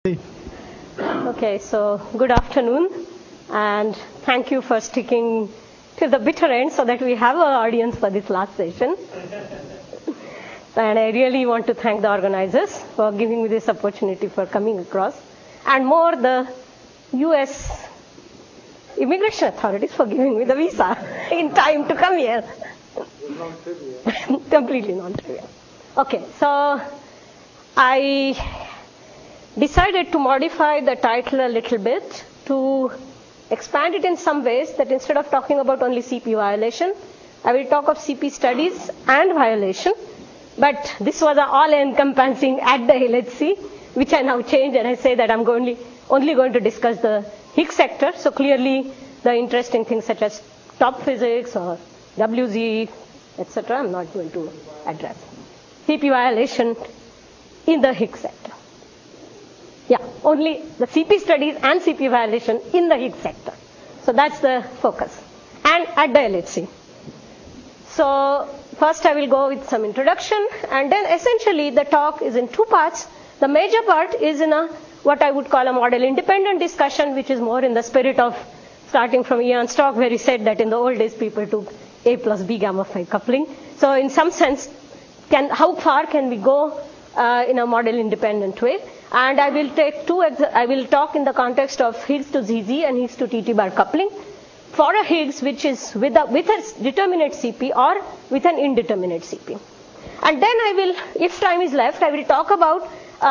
Okay, so good afternoon, and thank you for sticking to the bitter end so that we have an audience for this last session. And I really want to thank the organizers for giving me this opportunity for coming across, and more the US immigration authorities for giving me the visa in time to come here. Non-trivial. Completely non-trivial. Okay, so I decided to modify the title a little bit to expand it in some ways, that instead of talking about only CP violation, I will talk of CP studies and violation. But this was an all-encompassing at the LHC, which I now change, and I say that I'm only going to discuss the Higgs sector. So clearly the interesting things such as top physics or WZ, etc., I'm not going to address. CP violation in the Higgs sector. Yeah, only the CP studies and CP violation in the Higgs sector. So that's the focus. And at the LHC. So first I will go with some introduction, and then essentially the talk is in two parts. The major part is in what I would call a model-independent discussion, which is more in the spirit of starting from Ian's talk, where he said that in the old days people took A plus B gamma phi coupling. So in some sense, how far can we go in a model-independent way? And I will take I will talk in the context of Higgs to ZZ and Higgs to TT bar coupling for a Higgs which is with a determinate CP or with an indeterminate CP. And then I will, if time is left, I will talk about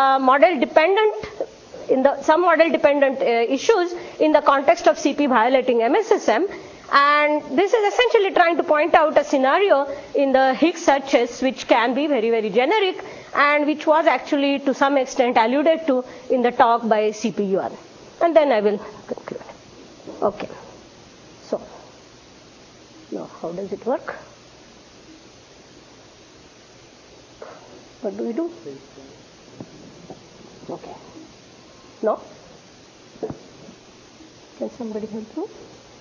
some model dependent issues in the context of CP violating MSSM. And this is essentially trying to point out a scenario in the Higgs searches which can be very, very generic, and which was actually to some extent alluded to in the talk by CP Yuan. And then I will conclude. Okay. So, now how does it work? What do we do? Okay. No? Can somebody help me?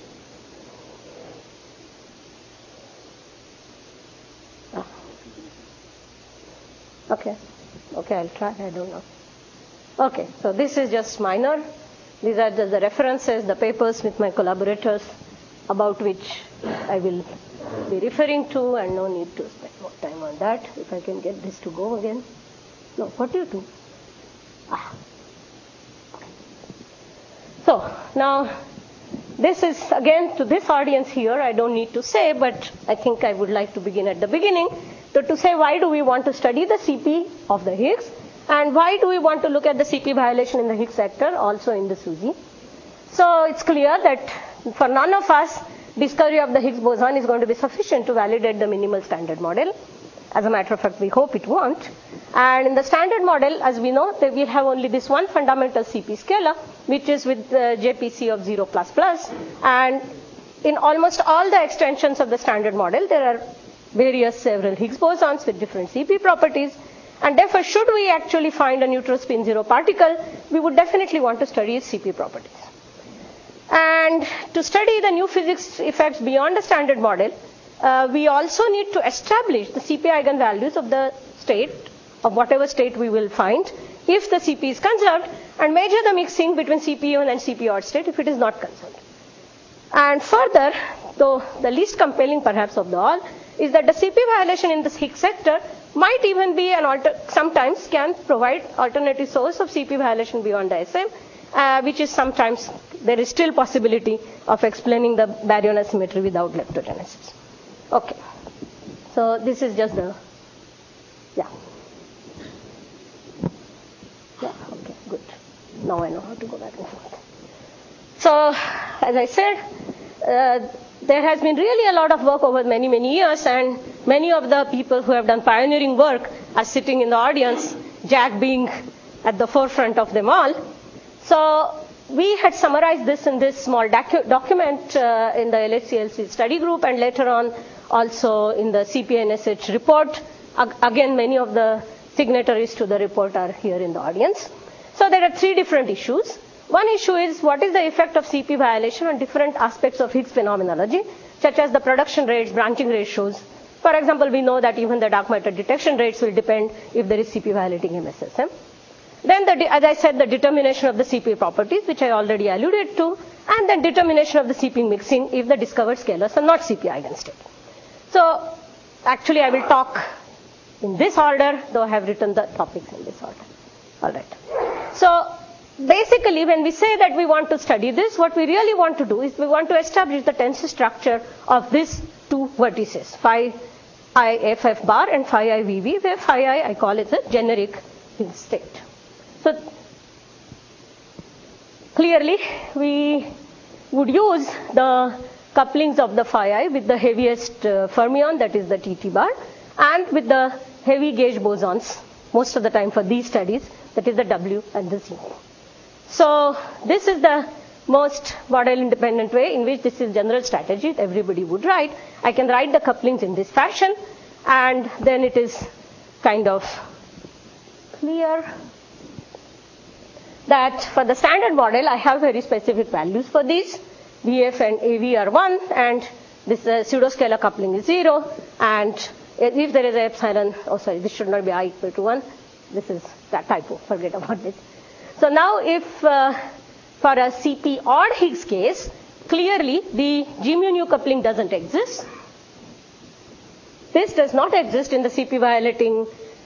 Okay, I'll try, I don't know. Okay, so this is just minor. These are just the references, the papers with my collaborators about which I will be referring to, and no need to spend more time on that. If I can get this to go again. No, what do you do? Okay. So, now this is again to this audience here, I don't need to say, but I think I would like to begin at the beginning. So to say why do we want to study the CP of the Higgs, and why do we want to look at the CP violation in the Higgs sector also in the SUSY. So it's clear that for none of us, discovery of the Higgs boson is going to be sufficient to validate the minimal standard model. As a matter of fact, we hope it won't. And in the standard model, as we know, that we have only this one fundamental CP scalar, which is with the JPC of 0++. And in almost all the extensions of the standard model, there are several Higgs bosons with different CP properties. And therefore, should we actually find a neutral spin zero particle, we would definitely want to study its CP properties. And to study the new physics effects beyond the standard model, we also need to establish the CP eigenvalues of the state, of whatever state we will find, if the CP is conserved, and measure the mixing between CP even and CP odd state if it is not conserved. And further, though the least compelling perhaps of the all, is that the CP violation in this Higgs sector might even be sometimes can provide alternative source of CP violation beyond the SM, which is sometimes, there is still possibility of explaining the baryon asymmetry without leptogenesis. Okay. So this is just the, yeah, okay, good. Now I know how to go back and forth. So, as I said, there has been really a lot of work over many, many years, and many of the people who have done pioneering work are sitting in the audience, Jack being at the forefront of them all. So we had summarized this in this small document in the LHCLC study group, and later on also in the CPNSH report. Again, many of the signatories to the report are here in the audience. So there are three different issues. One issue is what is the effect of CP violation on different aspects of Higgs phenomenology, such as the production rates, branching ratios. For example, we know that even the dark matter detection rates will depend if there is CP violating MSSM. Then, as I said, the determination of the CP properties, which I already alluded to, and then determination of the CP mixing if the discovered scalars are not CP eigenstate. So, actually, I will talk in this order, though I have written the topics in this order. All right. So, basically, when we say that we want to study this, what we really want to do is we want to establish the tensor structure of these two vertices, phi I FF bar and phi I VV, where phi I call it a generic Higgs state. So, clearly, we would use the couplings of the phi I with the heaviest fermion, that is the TT bar, and with the heavy gauge bosons, most of the time for these studies, that is the W and the Z. So, this is the most model independent way in which this is general strategy everybody would write. I can write the couplings in this fashion, and then it is kind of clear that for the standard model, I have very specific values for these. VF and AV are 1, and this pseudoscalar coupling is 0, and if there is a epsilon, this should not be I equal to 1. This is that typo, forget about this. So now if for a CP odd Higgs case, clearly the G mu nu coupling doesn't exist. This does not exist in the CP violating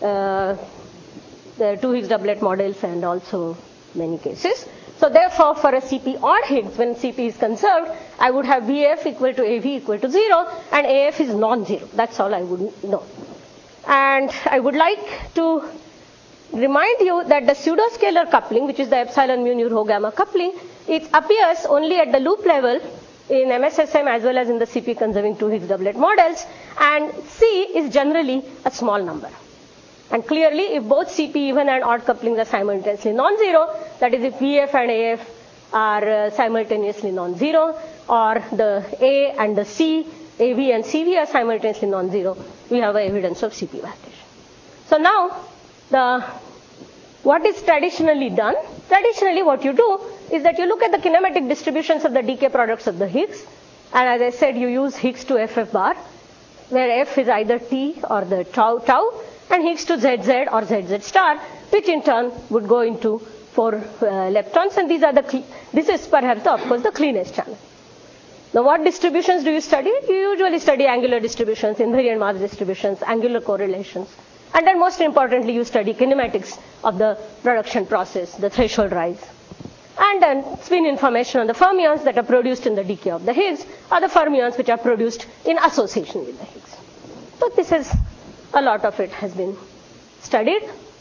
the 2 Higgs doublet models and also many cases. So therefore, for a CP odd Higgs, when CP is conserved, I would have VF equal to AV equal to 0, and AF is non-zero. That's all I would know. And I would like to remind you that the pseudoscalar coupling, which is the epsilon mu nu rho gamma coupling, it appears only at the loop level in MSSM as well as in the CP conserving 2 Higgs doublet models, and C is generally a small number. And clearly, if both CP even and odd couplings are simultaneously non-zero, that is if VF and AF are simultaneously non-zero, or the A and the C, AV and CV are simultaneously non-zero, we have evidence of CP violation. So now, what is traditionally done? Traditionally, what you do is that you look at the kinematic distributions of the decay products of the Higgs, and as I said, you use Higgs to FF bar, where F is either T or the tau, and Higgs to ZZ or ZZ star, which in turn would go into 4 leptons, and this is perhaps, of course, the cleanest channel. Now, what distributions do you study? You usually study angular distributions, invariant mass distributions, angular correlations, and then most importantly, you study kinematics of the production process, the threshold rise. And then spin information on the fermions that are produced in the decay of the Higgs, or the fermions which are produced in association with the Higgs. So this is, a lot of it has been studied.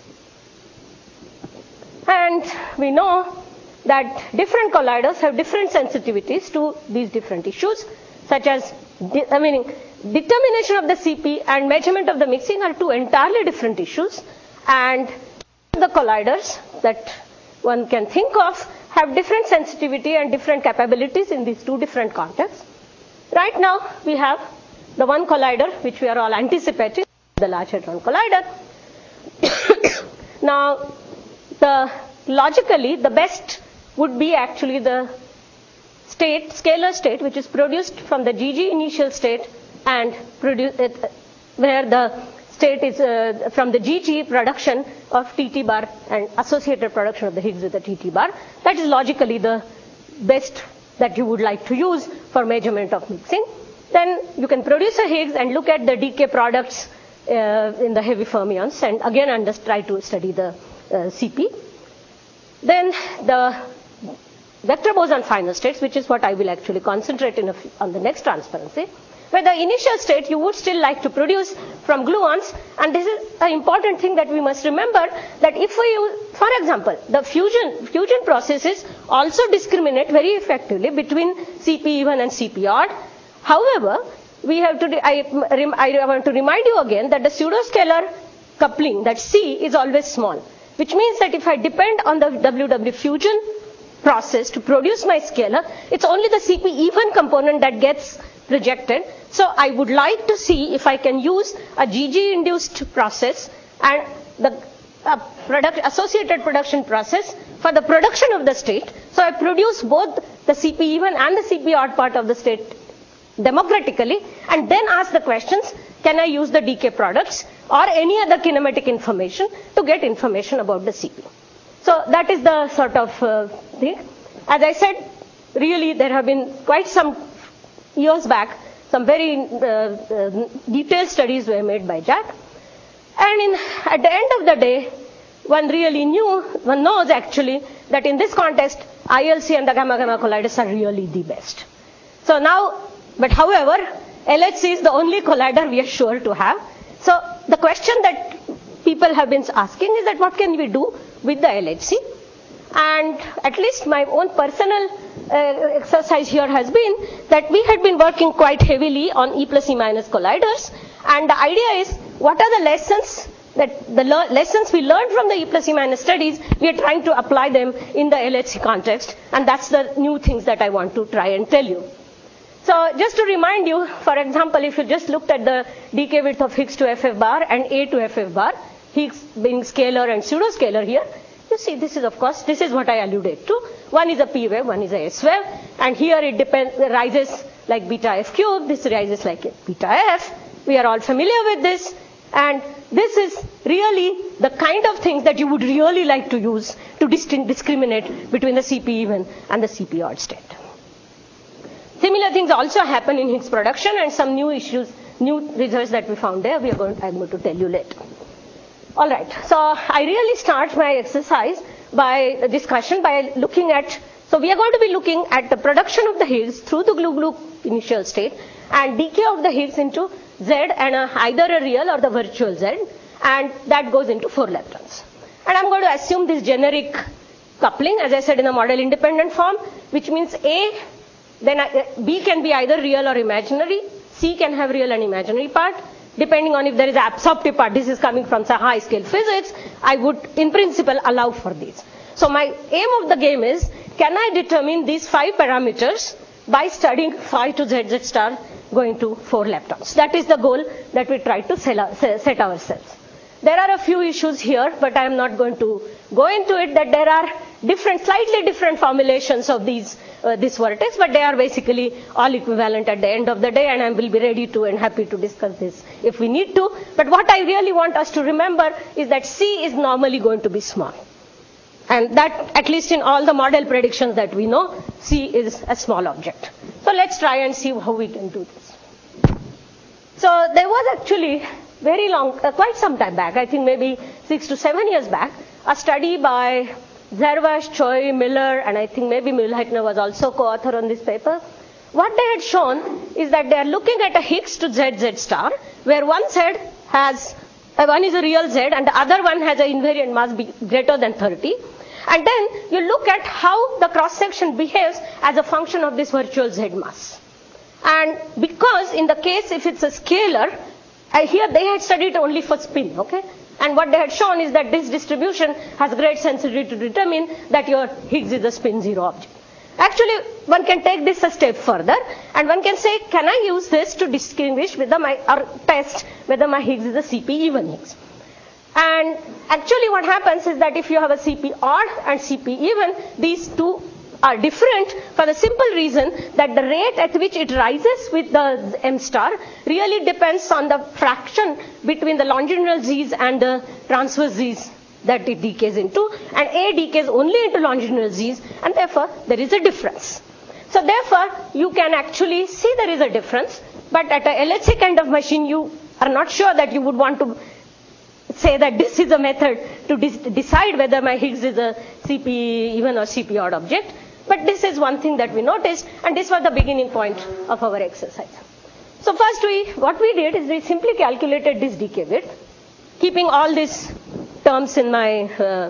And we know that different colliders have different sensitivities to these different issues, such as, determination of the CP and measurement of the mixing are 2 entirely different issues, and the colliders that one can think of have different sensitivity and different capabilities in these 2 different contexts. Right now, we have the one collider which we are all anticipating, the Large Hadron Collider. Now, logically, the best would be actually the scalar state, which is produced from the GG initial state and where the state is from the GG production of TT bar and associated production of the Higgs with the TT bar. That is logically the best that you would like to use for measurement of mixing. Then you can produce a Higgs and look at the decay products in the heavy fermions, and again try to study the CP. Then the vector boson final states, which is what I will actually concentrate on the next transparency, where the initial state you would still like to produce from gluons, and this is an important thing that we must remember, that if we use, for example, the fusion processes also discriminate very effectively between CP even and CP odd. However, I want to remind you again that the pseudoscalar coupling, that C, is always small, which means that if I depend on the WW fusion process to produce my scalar, it's only the CP even component that gets projected. So I would like to see if I can use a GG-induced process and the associated production process for the production of the state. So I produce both the CP even and the CP odd part of the state democratically, and then ask the questions, can I use the decay products or any other kinematic information to get information about the CP? So that is the sort of thing. As I said, really there have been quite some years back, some very detailed studies were made by Jack. And at the end of the day, one knows actually that in this context, ILC and the gamma-gamma colliders are really the best. So now, but however, LHC is the only collider we are sure to have. So the question that people have been asking is that what can we do with the LHC? And at least my own personal exercise here has been that we had been working quite heavily on E plus E minus colliders. And the idea is, what are the lessons lessons we learned from the E plus E minus studies, we are trying to apply them in the LHC context. And that's the new things that I want to try and tell you. So just to remind you, for example, if you just looked at the decay width of Higgs to FF bar and A to FF bar, Higgs being scalar and pseudoscalar here, you see this is, of course, this is what I alluded to. One is a P wave, one is a S wave, and here it rises like beta F cube, this rises like beta F. We are all familiar with this, and this is really the kind of things that you would really like to use to discriminate between the CP even and the CP odd state. Similar things also happen in Higgs production, and some new results that we found there, I'm going to tell you later. All right, so I really start my exercise by a discussion by looking at, so we are going to be looking at the production of the Higgs through the glue initial state and decay of the Higgs into Z and either a real or the virtual Z, and that goes into 4 leptons. And I'm going to assume this generic coupling, as I said, in a model independent form, which means A, then B can be either real or imaginary, C can have real and imaginary part, depending on if there is an absorptive part. This is coming from some high scale physics. I would, in principle, allow for this. So my aim of the game is, can I determine these 5 parameters by studying phi to ZZ star going to 4 leptons? That is the goal that we try to set ourselves. There are a few issues here, but I am not going to go into it, that there are slightly different formulations of this vertex, but they are basically all equivalent at the end of the day, and I will be ready to and happy to discuss this if we need to. But what I really want us to remember is that C is normally going to be small. And that, at least in all the model predictions that we know, C is a small object. So let's try and see how we can do this. So there was actually very long, quite some time back, I think maybe 6 to 7 years back, a study by Zervash, Choi, Miller, and I think maybe Mühlheitner was also co-author on this paper. What they had shown is that they are looking at a Higgs to ZZ star, where one Z has, one is a real Z and the other one has an invariant mass greater than 30. And then you look at how the cross-section behaves as a function of this virtual Z mass. And because in the case if it's a scalar, here they had studied only for spin, okay? And what they had shown is that this distribution has great sensitivity to determine that your Higgs is a spin 0 object. Actually, one can take this a step further, and one can say, can I use this to distinguish whether or test whether my Higgs is a CP even Higgs? And actually what happens is that if you have a CP odd and CP even, these two are different for the simple reason that the rate at which it rises with the M star really depends on the fraction between the longitudinal Z's and the transverse Z's that it decays into, and A decays only into longitudinal Z's, and therefore there is a difference. So therefore you can actually see there is a difference, but at a LHC kind of machine you are not sure that you would want to say that this is a method to decide whether my Higgs is a CP even or CP odd object. But this is one thing that we noticed, and this was the beginning point of our exercise. So first what we did is we simply calculated this decay width, keeping all these terms in my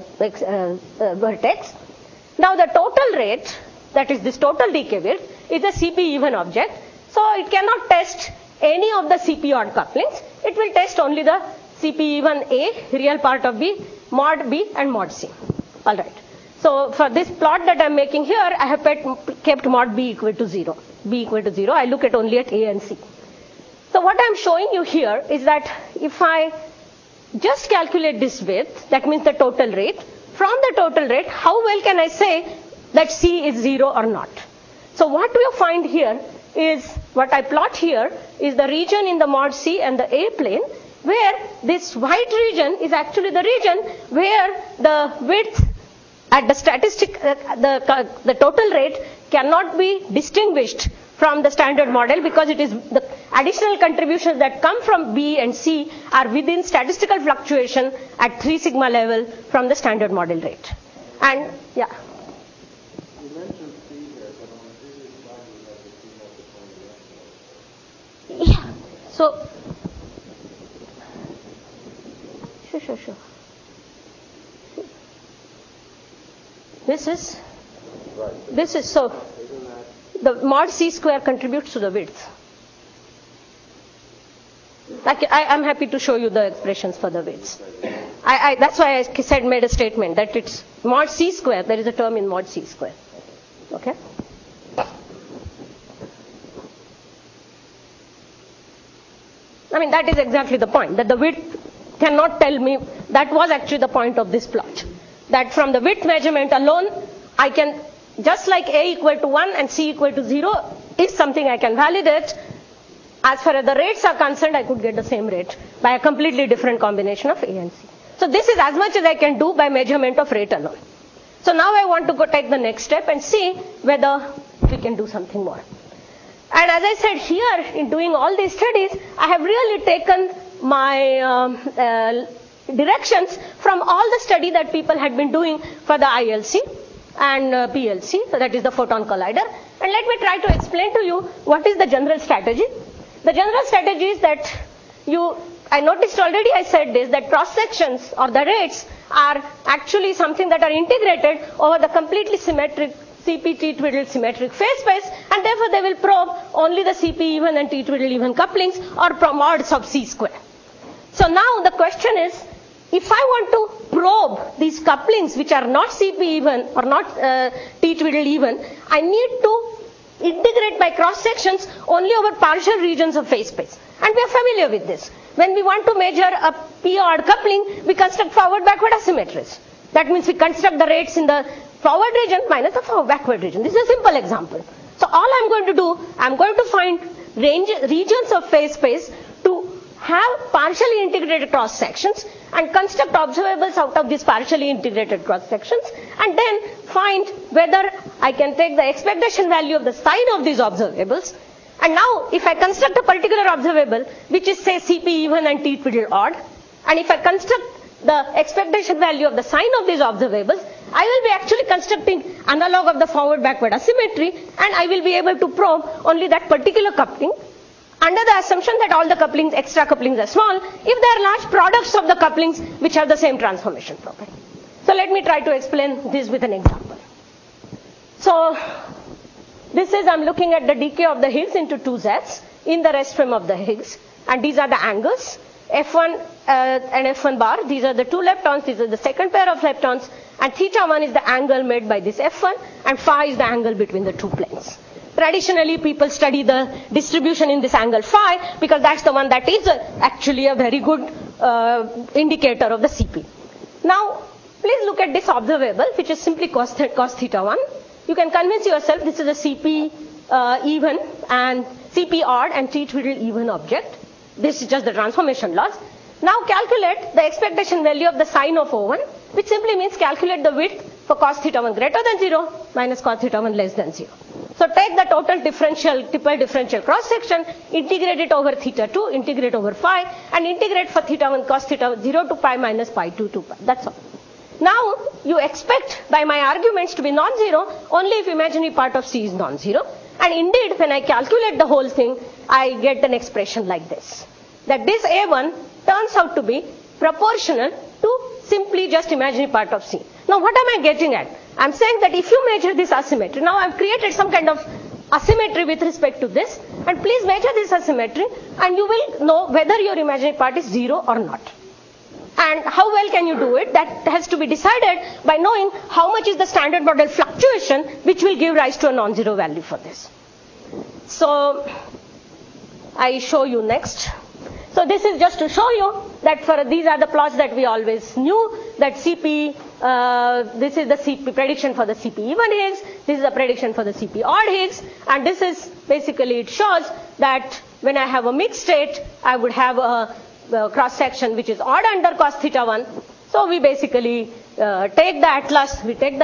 vertex. Now the total rate, that is this total decay width, is a CP even object. So it cannot test any of the CP odd couplings. It will test only the CP even A, real part of B, mod B and mod C. All right. So for this plot that I'm making here, I have kept mod B equal to 0. B equal to 0. I look at only at A and C. So what I'm showing you here is that if I just calculate this width, that means the total rate, from the total rate, how well can I say that C is 0 or not? So what we'll find here is, what I plot here is the region in the mod C and the A plane, where this white region is actually the region where the width at the statistic, the total rate cannot be distinguished from the standard model because it is the additional contributions that come from B and C are within statistical fluctuation at 3 sigma level from the standard model rate. And yeah. You mentioned C here, but on the previous slide you had the C multiplying the Yeah. So, sure. This is so. The mod C square contributes to the width. I'm happy to show you the expressions for the widths. That's why I made a statement that it's mod C square. There is a term in mod C square. Okay. I mean, that is exactly the point, that the width cannot tell me. That was actually the point of this plot. That from the width measurement alone, I can, just like A equal to 1 and C equal to 0 is something I can validate. As far as the rates are concerned, I could get the same rate by a completely different combination of A and C. So this is as much as I can do by measurement of rate alone. So now I want to go take the next step and see whether we can do something more. And as I said here, in doing all these studies, I have really taken my directions from all the study that people had been doing for the ILC and PLC, so that is the photon collider. And let me try to explain to you what is the general strategy. The general strategy is that I noticed already I said this, that cross sections or the rates are actually something that are integrated over the completely symmetric CP T-twiddle symmetric phase space, and therefore they will probe only the CP even and T-twiddle even couplings or mods of C square. So now the question is, if I want to probe these couplings which are not CP even or not T-twiddle even, I need to integrate my cross sections only over partial regions of phase space. And we are familiar with this. When we want to measure a p-odd coupling, we construct forward-backward asymmetries. That means we construct the rates in the forward region minus the backward region. This is a simple example. So all I'm going to do, I'm going to find regions of phase space to have partially integrated cross sections and construct observables out of these partially integrated cross sections, and then find whether I can take the expectation value of the sign of these observables. And now if I construct a particular observable which is say CP even and T-twiddle odd, and if I construct the expectation value of the sign of these observables, I will be actually constructing analog of the forward-backward asymmetry, and I will be able to probe only that particular coupling under the assumption that all the couplings, extra couplings are small, if they are large products of the couplings which have the same transformation property. So let me try to explain this with an example. So this is, I'm looking at the decay of the Higgs into two Zs in the rest frame of the Higgs, and these are the angles, F1 and F1 bar. These are the two leptons, these are the second pair of leptons, and θ1 is the angle made by this F1, and phi is the angle between the two planes. Traditionally, people study the distribution in this angle phi because that's the one that is actually a very good indicator of the CP. Now, please look at this observable, which is simply cos θ1. You can convince yourself this is a CP even and CP odd and T-twiddle even object. This is just the transformation laws. Now calculate the expectation value of the sine of O1, which simply means calculate the width for cos θ1 greater than 0 minus cos θ1 less than 0. So take the total differential, triple differential cross section, integrate it over θ2, integrate over phi, and integrate for θ1 cos θ1 0 to pi minus pi 2 to pi. That's all. Now you expect by my arguments to be non-zero only if imaginary part of C is non-zero. And indeed, when I calculate the whole thing, I get an expression like this. That this A1 turns out to be proportional to simply just imaginary part of C. Now what am I getting at? I'm saying that if you measure this asymmetry, now I've created some kind of asymmetry with respect to this, and please measure this asymmetry and you will know whether your imaginary part is 0 or not. And how well can you do it? That has to be decided by knowing how much is the standard model fluctuation, which will give rise to a non-zero value for this. So I show you next. So this is just to show you that for these are the plots that we always knew, that CP, this is the CP prediction for the CP even Higgs, this is the prediction for the CP odd Higgs, and this is basically, it shows that when I have a mixed state, I would have a cross section which is odd under cos θ1. So we basically take the atlas,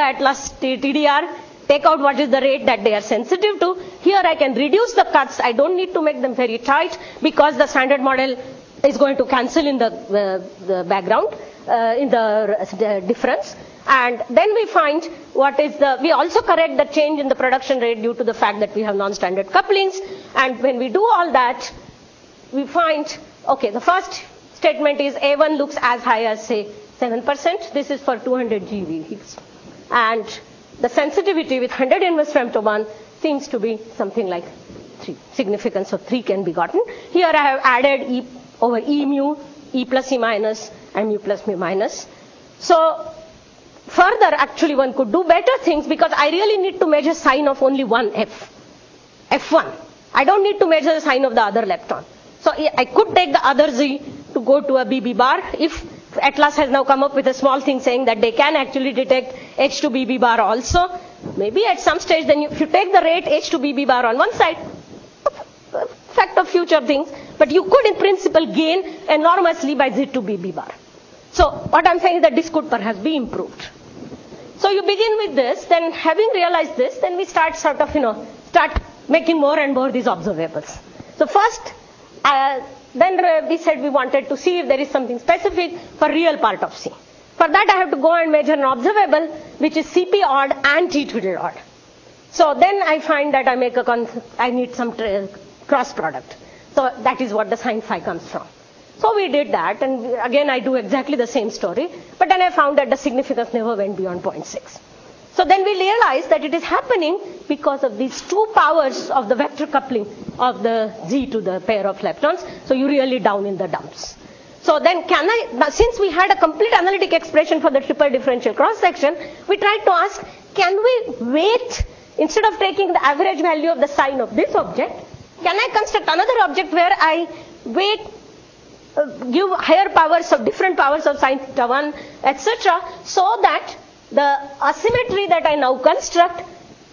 TDR, take out what is the rate that they are sensitive to. Here I can reduce the cuts. I don't need to make them very tight because the standard model is going to cancel in the background, in the difference. And then we find we also correct the change in the production rate due to the fact that we have non-standard couplings. And when we do all that, we find, okay, the first statement is A1 looks as high as, say, 7%. This is for 200 GeV Higgs. And the sensitivity with 100 inverse femto1 seems to be something like 3. Significance of 3 can be gotten. Here I have added E over E mu, E plus E minus, and mu plus mu minus. So further, actually, one could do better things because I really need to measure sign of only one F1. I don't need to measure the sign of the other lepton. So I could take the other Z to go to a BB bar. If Atlas has now come up with a small thing saying that they can actually detect H to BB bar also, maybe at some stage, then if you take the rate H to BB bar on one side, fact of future things, but you could in principle gain enormously by Z to BB bar. So what I'm saying is that this could perhaps be improved. So you begin with this, then having realized this, then we start start making more and more these observables. So first, then we said we wanted to see if there is something specific for real part of C. For that I have to go and measure an observable which is CP odd and T twiddle odd. So then I find that I need some cross product. So that is what the sin phi comes from. So we did that, and again I do exactly the same story, but then I found that the significance never went beyond 0.6. So then we realized that it is happening because of these 2 powers of the vector coupling of the Z to the pair of leptons. So you really down in the dumps. So then since we had a complete analytic expression for the triple differential cross section, we tried to ask, can we weight, instead of taking the average value of the sign of this object, can I construct another object where I weight, give higher powers of different powers of sin theta 1, etc., so that the asymmetry that I now construct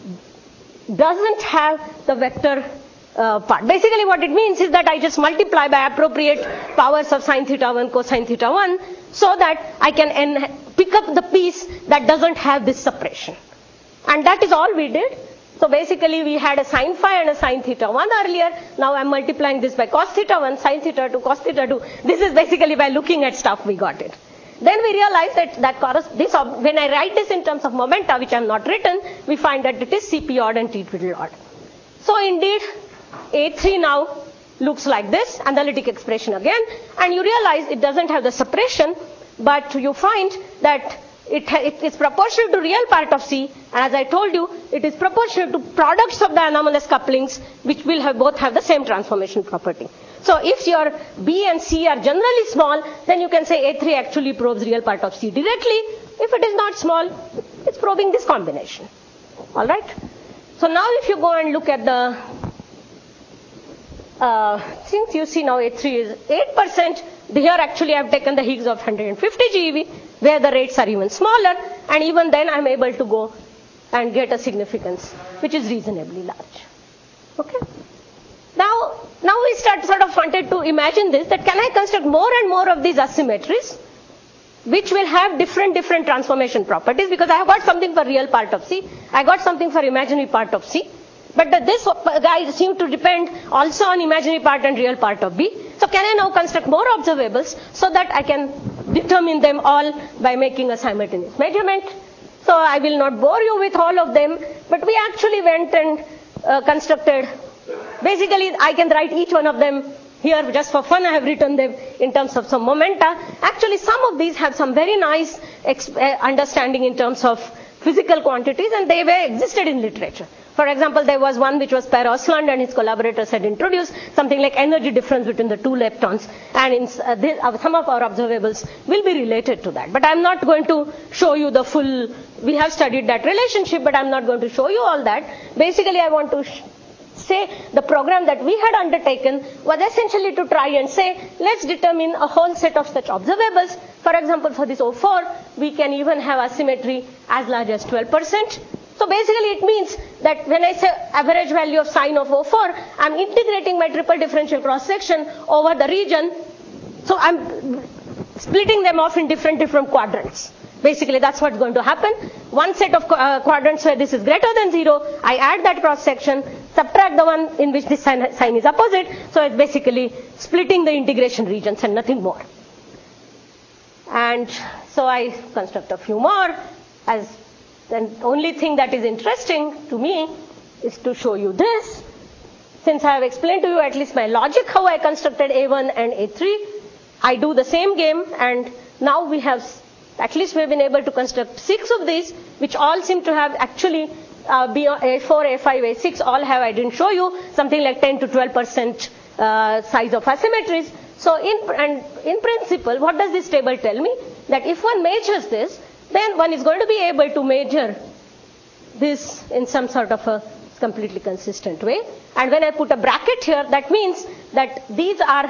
doesn't have the vector part. Basically what it means is that I just multiply by appropriate powers of sin theta 1, cosine theta 1, so that I can pick up the piece that doesn't have this separation. And that is all we did. So basically we had a sin phi and a sin theta 1 earlier. Now I'm multiplying this by cos theta 1, sin theta 2, cos theta 2. This is basically by looking at stuff we got it. Then we realized that when I write this in terms of momenta, which I have not written, we find that it is CP odd and T twiddle odd. So indeed, A3 now looks like this, analytic expression again, and you realize it doesn't have the separation, but you find that it is proportional to real part of C, and as I told you, it is proportional to products of the anomalous couplings, which will both have the same transformation property. So if your B and C are generally small, then you can say A3 actually probes real part of C directly. If it is not small, it's probing this combination. Alright? So now if you go and look at the, since you see now A3 is 8%, here actually I've taken the Higgs of 150 GeV, where the rates are even smaller, and even then I'm able to go and get a significance which is reasonably large. Okay? Now we sort of wanted to imagine this, that can I construct more and more of these asymmetries, which will have different transformation properties, because I have got something for real part of C, I got something for imaginary part of C, but this guy seemed to depend also on imaginary part and real part of B. So can I now construct more observables so that I can determine them all by making a simultaneous measurement? So I will not bore you with all of them, but we actually went and constructed. Basically, I can write each one of them here just for fun. I have written them in terms of some momenta. Actually, some of these have some very nice understanding in terms of physical quantities, and they existed in literature. For example, there was one which was Per Osland and his collaborators had introduced, something like energy difference between the 2 leptons, and in some of our observables will be related to that. But I'm not going to show you the full, we have studied that relationship, but I'm not going to show you all that. Basically, I want to say the program that we had undertaken was essentially to try and say, let's determine a whole set of such observables. For example, for this O4, we can even have asymmetry as large as 12%. So basically it means that when I say average value of sine of O4, I'm integrating my triple differential cross section over the region. So I'm splitting them off in different quadrants. Basically, that's what's going to happen. One set of quadrants where this is greater than 0, I add that cross section, subtract the one in which this sign is opposite. So it's basically splitting the integration regions and nothing more. And so I construct a few more. As the only thing that is interesting to me is to show you this. Since I have explained to you at least my logic how I constructed A1 and A3, I do the same game, and now we have been able to construct 6 of these, which all seem to have actually A4, A5, A6 all have, I didn't show you, something like 10 to 12% size of asymmetries. So in principle, what does this table tell me? That if one measures this, then one is going to be able to measure this in some sort of a completely consistent way. And when I put a bracket here, that means that these are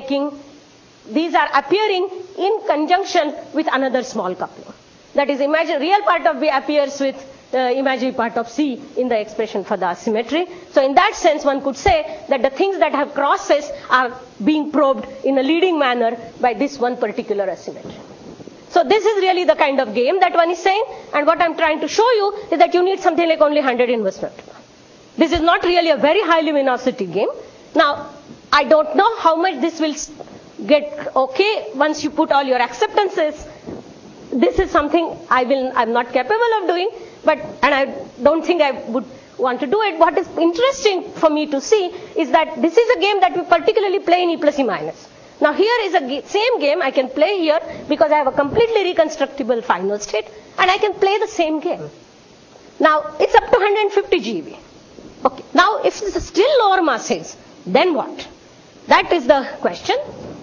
appearing in conjunction with another small coupling. That is, real part of B appears with the imaginary part of C in the expression for the asymmetry. So in that sense, one could say that the things that have crosses are being probed in a leading manner by this one particular asymmetry. So this is really the kind of game that one is saying, and what I'm trying to show you is that you need something like only 100 inverse vector. This is not really a very high luminosity game. Now, I don't know how much this will get okay once you put all your acceptances. This is something I'm not capable of doing, and I don't think I would want to do it. What is interesting for me to see is that this is a game that we particularly play in E plus E minus. Now here is a same game I can play here because I have a completely reconstructible final state, and I can play the same game. Now it's up to 150 GeV. Okay. Now if it's still lower masses, then what? That is the question.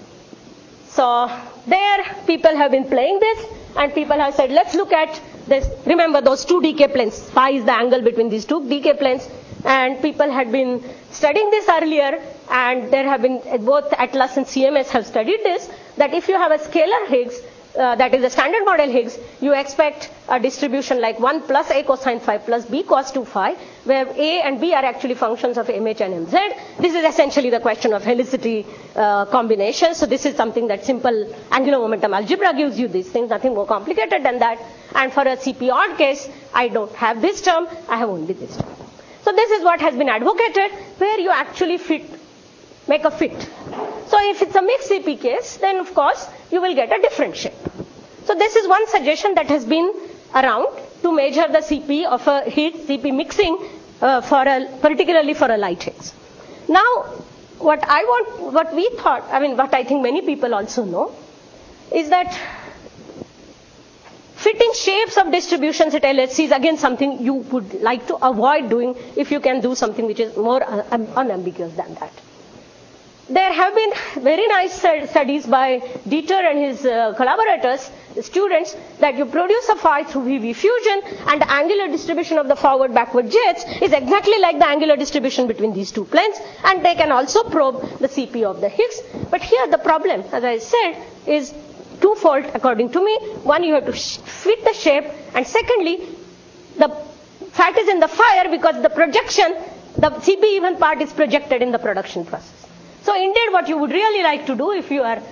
So there people have been playing this, and people have said, let's look at this. Remember those two decay planes. Phi is the angle between these two decay planes. And people had been studying this earlier, and there have been, both Atlas and CMS have studied this, that if you have a scalar Higgs, that is a standard model Higgs, you expect a distribution like 1 plus A cosine phi plus B cos 2 phi, where A and B are actually functions of MH and MZ. This is essentially the question of helicity combination. So this is something that simple angular momentum algebra gives you these things, nothing more complicated than that. And for a CP odd case, I don't have this term, I have only this term. So this is what has been advocated, where you actually make a fit. So if it's a mixed CP case, then of course you will get a different shape. So this is one suggestion that has been around to measure the CP of a Higgs CP mixing particularly for a light Higgs. Now, what I think many people also know is that fitting shapes of distributions at LHC is again something you would like to avoid doing if you can do something which is more unambiguous than that. There have been very nice studies by Dieter and his collaborators, students, that you produce a phi through VV fusion, and the angular distribution of the forward-backward jets is exactly like the angular distribution between these two planes, and they can also probe the CP of the Higgs. But here the problem, as I said, is twofold according to me. One, you have to fit the shape, and secondly, the fat is in the fire because the projection, the CP even part is projected in the production process. So indeed what you would really like to do if you are,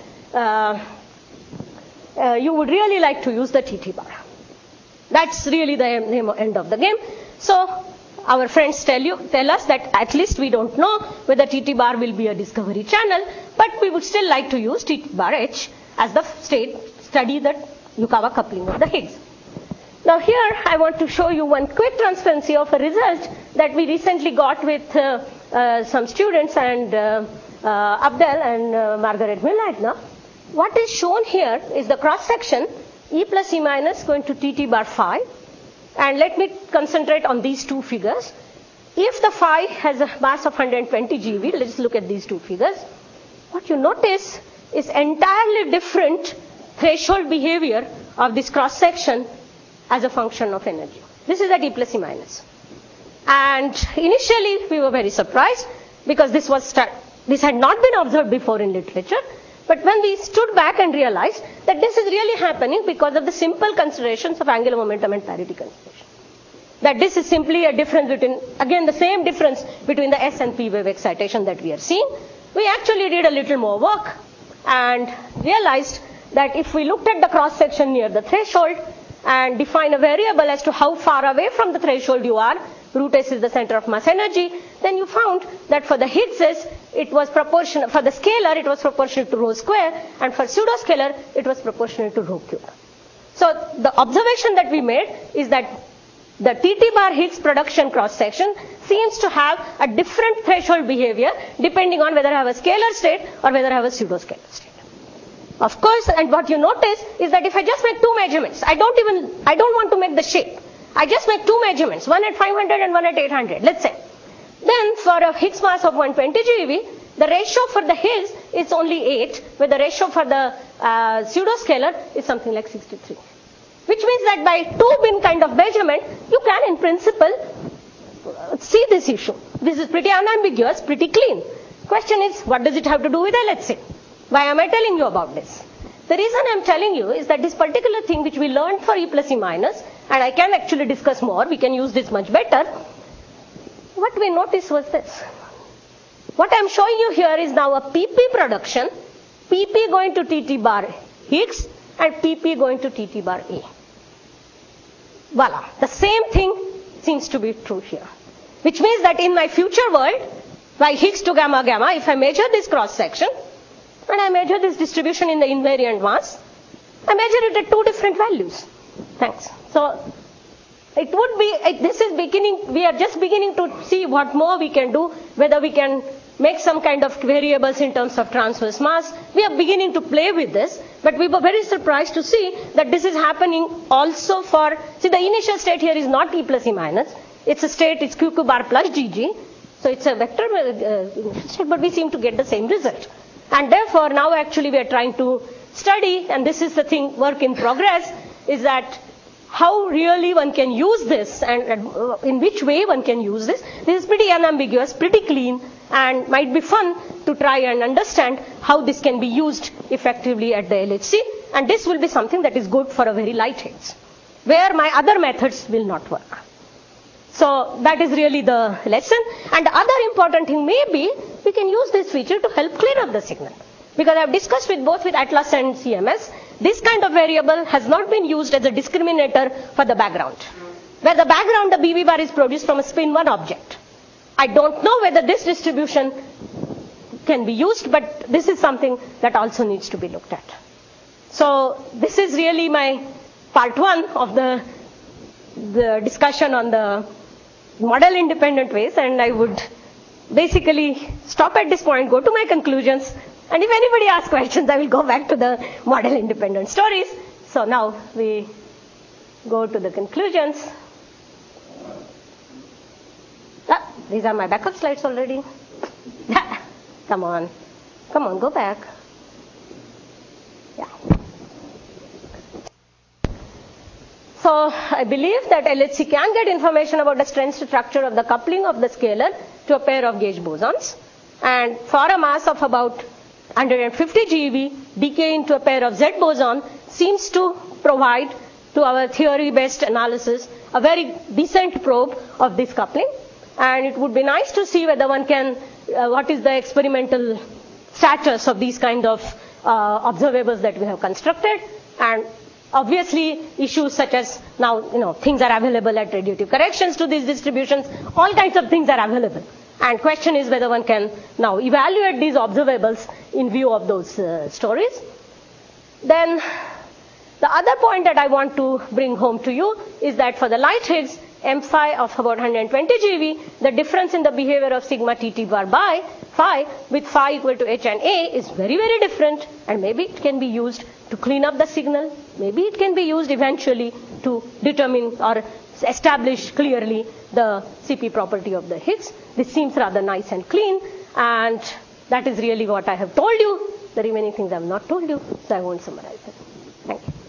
you would really like to use the TT bar. That's really the end of the game. So our friends tell us that at least we don't know whether TT bar will be a discovery channel, but we would still like to use TT bar H as the study the Yukawa coupling of the Higgs. Now here I want to show you one quick transparency of a result that we recently got with some students and Abdel and Margaret Milagna. What is shown here is the cross section E plus E minus going to TT bar phi, and let me concentrate on these two figures. If the phi has a mass of 120 GeV, let's look at these two figures. What you notice is entirely different threshold behavior of this cross section as a function of energy. This is at E plus E minus. And initially we were very surprised because this had not been observed before in literature. But when we stood back and realized that this is really happening because of the simple considerations of angular momentum and parity consideration. That this is simply a difference between, again, the same difference between the S and P wave excitation that we are seeing. We actually did a little more work and realized that if we looked at the cross section near the threshold, and define a variable as to how far away from the threshold you are, root S is the center of mass energy, then you found that for the Higgs it was proportional, for the scalar it was proportional to rho square, and for pseudoscalar it was proportional to rho cube. So the observation that we made is that the TT bar Higgs production cross section seems to have a different threshold behavior depending on whether I have a scalar state or whether I have a pseudoscalar state. Of course, and what you notice is that if I just make two measurements, I don't want to make the shape. I just make two measurements, one at 500 and one at 800, let's say. Then for a Higgs mass of 120 GeV, the ratio for the Higgs is only 8, where the ratio for the pseudoscalar is something like 63. Which means that by 2-bin kind of measurement, you can in principle see this issue. This is pretty unambiguous, pretty clean. Question is, what does it have to do with LHC? Why am I telling you about this? The reason I'm telling you is that this particular thing which we learned for E plus E minus, and I can actually discuss more, we can use this much better. What we noticed was this. What I'm showing you here is now a PP production, PP going to TT bar Higgs and PP going to TT bar A. Voila. The same thing seems to be true here. Which means that in my future world, by Higgs to gamma gamma, if I measure this cross section, and I measure this distribution in the invariant mass, I measure it at two different values. Thanks. So it would be, we are just beginning to see what more we can do, whether we can make some kind of variables in terms of transverse mass. We are beginning to play with this, but we were very surprised to see that this is happening also for, the initial state here is not E plus E minus. It's a state, it's QQ bar plus GG. So it's a vector state, but we seem to get the same result. And therefore, now actually we are trying to study, and this is the thing, work in progress, is that how really one can use this and in which way one can use this. This is pretty unambiguous, pretty clean, and might be fun to try and understand how this can be used effectively at the LHC. And this will be something that is good for a very light Higgs, where my other methods will not work. So that is really the lesson. And the other important thing may be we can use this feature to help clear up the signal. Because I have discussed with both with Atlas and CMS, this kind of variable has not been used as a discriminator for the background. Where the background, the BB bar is produced from a spin 1 object. I don't know whether this distribution can be used, but this is something that also needs to be looked at. So this is really my part 1 of the discussion on the model independent ways, and I would basically stop at this point, go to my conclusions, and if anybody asks questions, I will go back to the model independent stories. So now we go to the conclusions. These are my backup slides already. Come on, go back. Yeah. So I believe that LHC can get information about the strength structure of the coupling of the scalar to a pair of gauge bosons. And for a mass of about 150 GeV, decay into a pair of Z boson seems to provide to our theory-based analysis a very decent probe of this coupling. And it would be nice to see whether one can, what is the experimental status of these kind of observables that we have constructed. And obviously, issues such as now, things are available at radiative corrections to these distributions. All kinds of things are available. And question is whether one can now evaluate these observables in view of those stories. Then the other point that I want to bring home to you is that for the light Higgs, M phi of about 120 GeV, the difference in the behavior of sigma TT bar by phi with phi equal to H and A is very, very different, and maybe it can be used to clean up the signal. Maybe it can be used eventually to determine or establish clearly the CP property of the Higgs. This seems rather nice and clean, and that is really what I have told you. The remaining things I have not told you, so I won't summarize it. Thank you.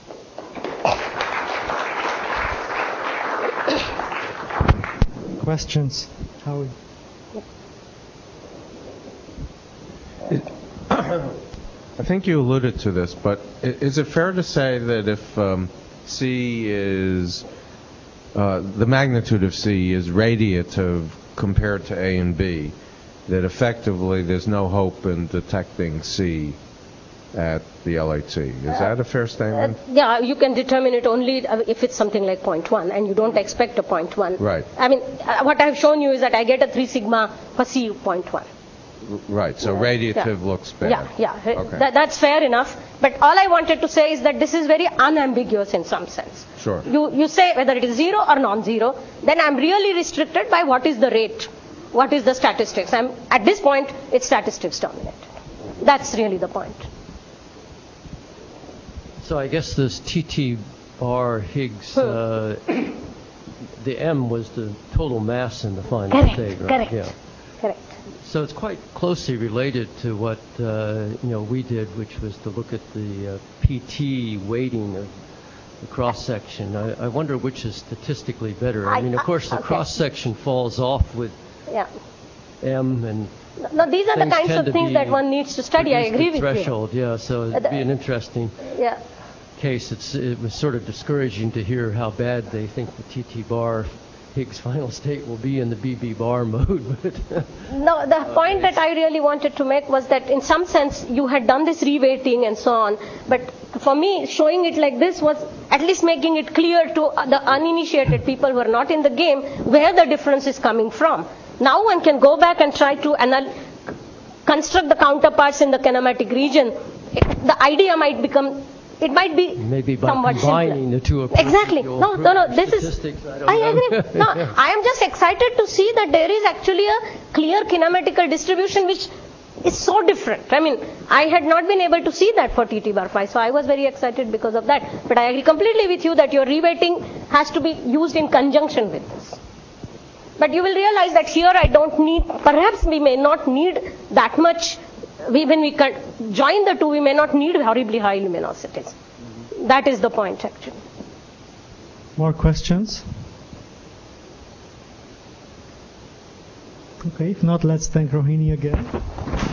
Questions? Howie? I think you alluded to this, but is it fair to say that if C is, the magnitude of C is radiative compared to A and B, that effectively there's no hope in detecting C at the LHC. Is that a fair statement? Yeah, you can determine it only if it's something like 0.1 and you don't expect a 0.1. Right. I mean, what I've shown you is that I get a 3 sigma for C 0.1. Right, so radiative looks bad. Yeah. Okay. That's fair enough. But all I wanted to say is that this is very unambiguous in some sense. Sure. You say whether it is 0 or non-zero, then I'm really restricted by what is the rate, what is the statistics. At this point, it's statistics dominated. That's really the point. So I guess this TT bar Higgs, the M was the total mass in the final state, right? Correct. Yeah. Correct. So it's quite closely related to what we did, which was to look at the PT weighting of the cross section. I wonder which is statistically better. I mean, of course, the cross section falls off with M and. No, these are the kinds of things that one needs to study. I agree with threshold, yeah. So it'd be an interesting case. It was sort of discouraging to hear how bad they think the TT bar Higgs final state will be in the BB bar mode. No, the point that I really wanted to make was that in some sense you had done this reweighting and so on, but for me showing it like this was at least making it clear to the uninitiated people who are not in the game where the difference is coming from. Now one can go back and try to construct the counterparts in the kinematic region. The idea might become, it might be maybe by somewhat combining simpler. the two approaches. Exactly. No, this is, I agree. No, I am just excited to see that there is actually a clear kinematical distribution which is so different. I mean, I had not been able to see that for TT bar phi, so I was very excited because of that. But I agree completely with you that your reweighting has to be used in conjunction with this. But you will realize that here I don't need, perhaps we may not need that much, when we join the two, we may not need horribly high luminosities. That is the point actually. More questions? Okay, if not, let's thank Rohini again.